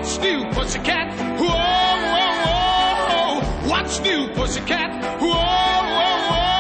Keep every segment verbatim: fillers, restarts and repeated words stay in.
What's new, pussycat? Whoa, whoa, whoa. What's new, pussycat? Whoa, whoa,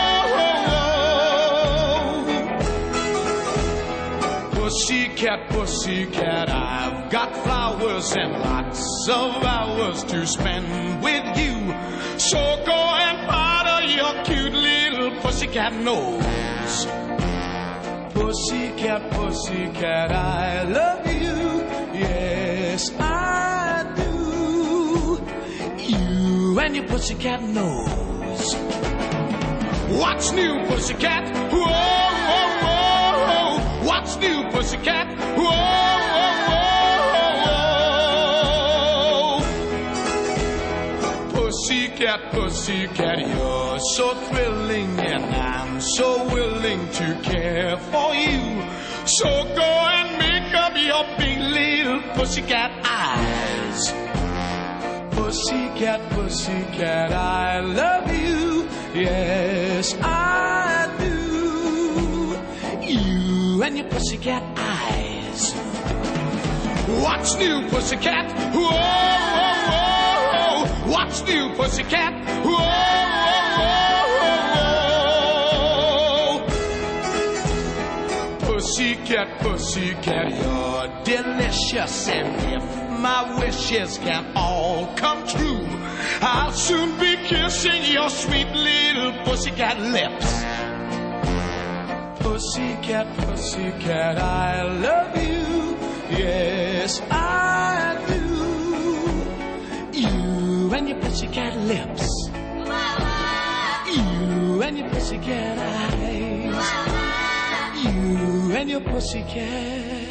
whoa, whoa. Pussycat, pussycat, I've got flowers and lots of hours to spend with you. So go and powder your cute little pussycat nose. Pussycat, pussycat, I love you. Yes, I do. You and your pussycat nose. What's new, pussycat? Whoa, whoa, whoa. What's new, pussycat? Whoa, whoa, whoa. Pussycat, pussycat, you're so thrilling, and I'm so willing to care for you. So go and make up your big little pussycat eyes. Pussycat, pussycat, I love you. Yes, I do. You and your pussycat eyes. What's new, pussycat? Whoa, whoa, whoa. What's new, pussycat? Whoa, whoa, whoa. Pussycat, pussycat, you're delicious, and if my wishes can all come true, I'll soon be kissing your sweet little pussycat lips. Pussycat, pussycat, I love you. Yes, I do. You and your pussycat lips. You and your pussycat eyes. You and your pussycat